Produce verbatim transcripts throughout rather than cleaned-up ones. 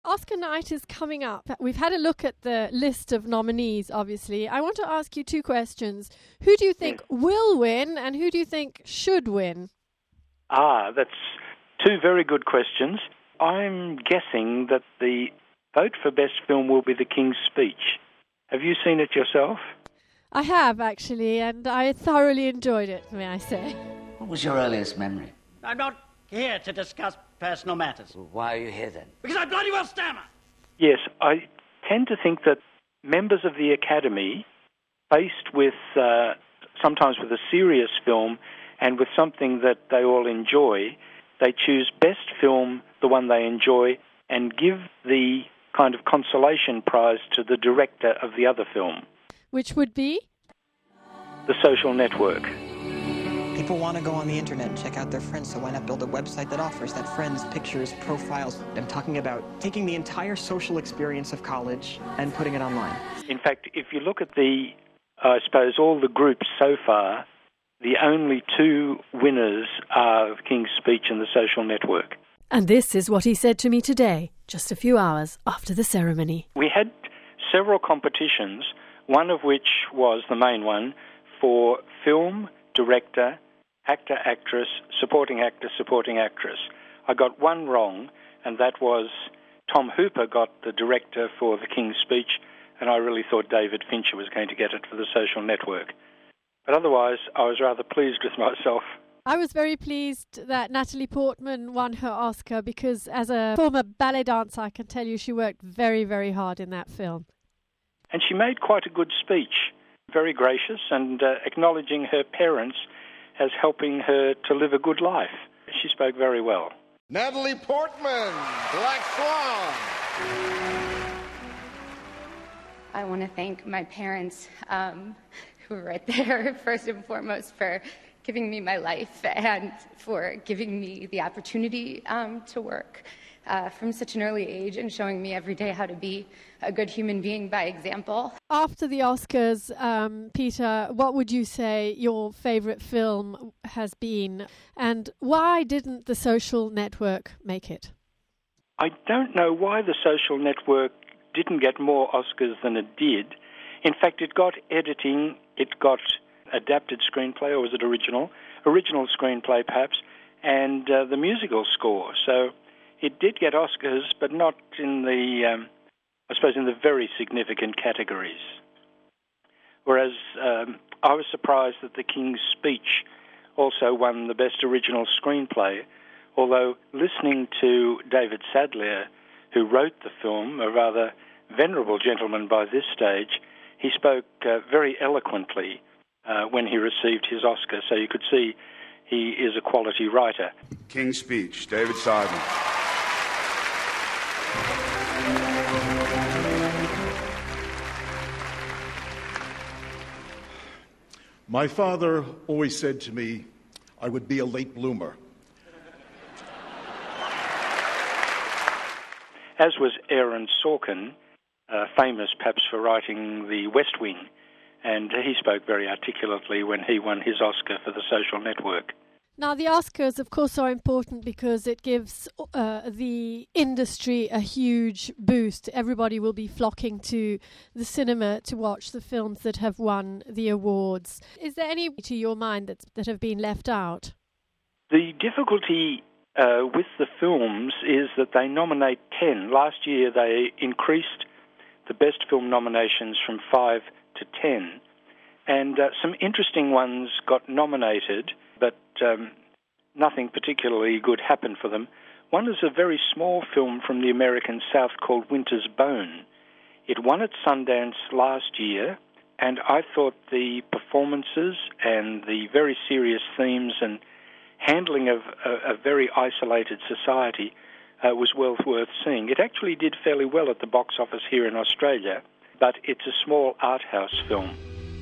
Oscar night is coming up. We've had a look at the list of nominees, obviously. I want to ask you two questions. Who do you think yes. will win, and who do you think should win? Ah, that's two very good questions. I'm guessing that the vote for Best Film will be The King's Speech. Have you seen it yourself? I have, actually, and I thoroughly enjoyed it, may I say. What was your earliest memory? I'm not here to discuss personal matters. Well, why are you here, then? Because I bloody well stammer! Yes, I tend to think that members of the Academy, faced with, uh, sometimes with a serious film and with something that they all enjoy, they choose Best Film, the one they enjoy, and give the kind of consolation prize to the director of the other film. Which would be? The Social Network. People want to go on the internet and check out their friends, so why not build a website that offers that friends, pictures, profiles? I'm talking about taking the entire social experience of college and putting it online. In fact, if you look at the, uh, I suppose, all the groups so far, the only two winners are The King's Speech and The Social Network. And this is what he said to me today, just a few hours after the ceremony. We had several competitions, one of which was the main one for film, director, actor, actress, supporting actor, supporting actress. I got one wrong, and that was Tom Hooper got the director for The King's Speech, and I really thought David Fincher was going to get it for The Social Network. But otherwise, I was rather pleased with myself. I was very pleased that Natalie Portman won her Oscar because as a former ballet dancer, I can tell you she worked very, very hard in that film. And she made quite a good speech, very gracious, and uh, acknowledging her parents as helping her to live a good life. She spoke very well. Natalie Portman, Black Swan. I want to thank my parents, um, who were right there, first and foremost, for giving me my life and for giving me the opportunity um, to work uh, from such an early age and showing me every day how to be a good human being by example. After the Oscars, um, Peter, what would you say your favourite film has been, and why didn't The Social Network make it? I don't know why The Social Network didn't get more Oscars than it did. In fact, it got editing, it got adapted screenplay, or was it original? Original screenplay, perhaps, and uh, the musical score. So it did get Oscars, but not in the, um, I suppose, in the very significant categories. Whereas um, I was surprised that The King's Speech also won the Best Original Screenplay, although listening to David Sadleir, who wrote the film, a rather venerable gentleman by this stage, he spoke uh, very eloquently uh, when he received his Oscar, so you could see he is a quality writer. King's Speech, David Simon. My father always said to me, I would be a late bloomer. As was Aaron Sorkin, uh, famous perhaps for writing The West Wing, and he spoke very articulately when he won his Oscar for The Social Network. Now, the Oscars, of course, are important because it gives uh, the industry a huge boost. Everybody will be flocking to the cinema to watch the films that have won the awards. Is there any, to your mind, that, that have been left out? The difficulty uh, with the films is that they nominate ten. Last year they increased the best film nominations from five to ten. And uh, some interesting ones got nominated, but um, nothing particularly good happened for them. One is a very small film from the American South called Winter's Bone. It won at Sundance last year, and I thought the performances and the very serious themes and handling of a, a very isolated society uh, was well worth seeing. It actually did fairly well at the box office here in Australia, but it's a small art house film.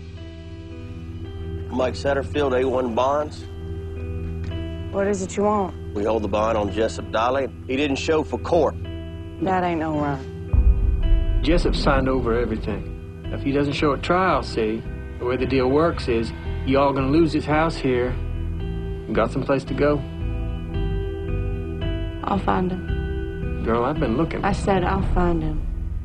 Mike Satterfield, A one Bonds. What is it you want? We hold the bond on Jessup Dolly. He didn't show for court. That ain't no run. Jessup signed over everything. If he doesn't show at trial, see, the way the deal works is you all gonna lose his house here and got someplace to go. I'll find him. Girl, I've been looking. I said I'll find him.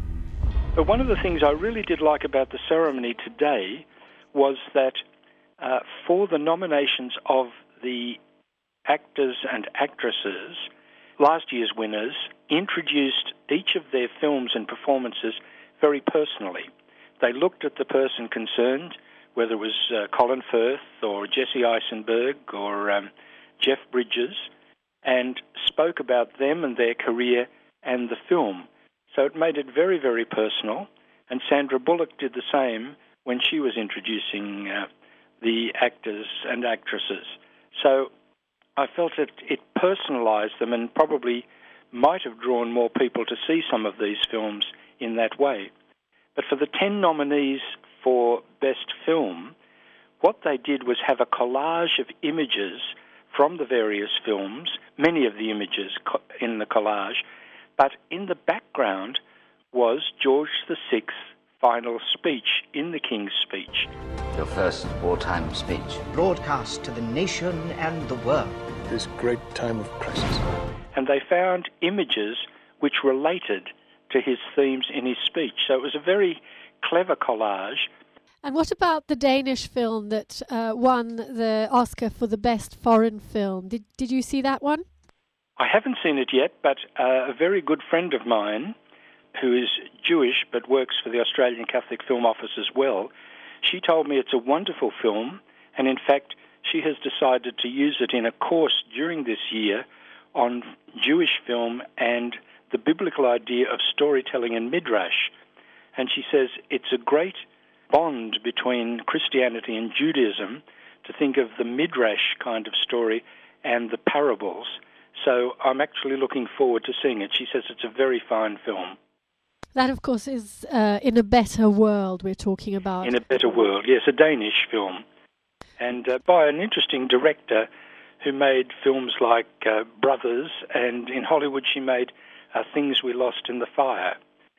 But one of the things I really did like about the ceremony today was that uh, for the nominations of the actors and actresses, last year's winners introduced each of their films and performances very personally. They looked at the person concerned, whether it was uh, Colin Firth or Jesse Eisenberg or um, Jeff Bridges, and spoke about them and their career and the film. So it made it very, very personal, and Sandra Bullock did the same when she was introducing uh, the actors and actresses. So I felt it, it personalised them and probably might have drawn more people to see some of these films in that way. But for the ten nominees for Best Film, what they did was have a collage of images from the various films, many of the images in the collage, but in the background was George the Sixth's final speech in the King's Speech. Your first wartime speech. Broadcast to the nation and the world. This great time of crisis. And they found images which related to his themes in his speech. So it was a very clever collage. And what about the Danish film that uh, won the Oscar for the best foreign film? Did did you see that one? I haven't seen it yet, but uh, a very good friend of mine, who is Jewish but works for the Australian Catholic Film Office as well, she told me it's a wonderful film, and in fact she has decided to use it in a course during this year on Jewish film and the biblical idea of storytelling and midrash. And she says it's a great bond between Christianity and Judaism to think of the midrash kind of story and the parables. So I'm actually looking forward to seeing it. She says it's a very fine film. That, of course, is uh, In a Better World we're talking about. In a Better World, yes, a Danish film. And uh, by an interesting director who made films like uh, Brothers, and in Hollywood she made uh, Things We Lost in the Fire.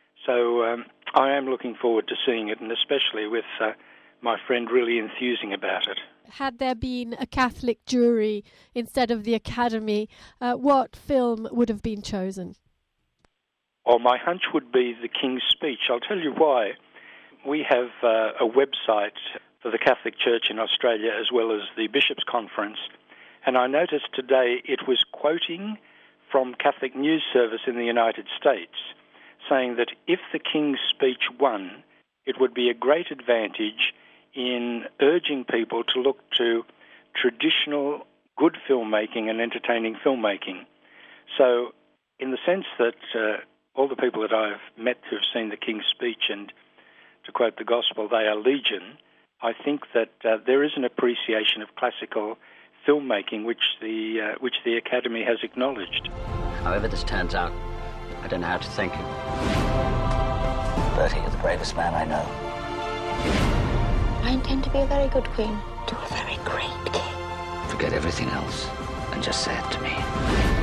So um, I am looking forward to seeing it, and especially with uh, my friend really enthusing about it. Had there been a Catholic jury instead of the Academy, uh, what film would have been chosen? Well, my hunch would be The King's Speech. I'll tell you why. We have uh, a website for the Catholic Church in Australia as well as the Bishops' Conference, and I noticed today it was quoting from Catholic News Service in the United States, saying that if the King's Speech won, it would be a great advantage in urging people to look to traditional good filmmaking and entertaining filmmaking. So in the sense that uh, all the people that I've met who have seen the King's Speech, and to quote the Gospel, they are legion, I think that uh, there is an appreciation of classical filmmaking which the uh, which the Academy has acknowledged. However this turns out, I don't know how to thank you. Bertie, you're the bravest man I know. I intend to be a very good queen to a very great king. Forget everything else and just say it to me.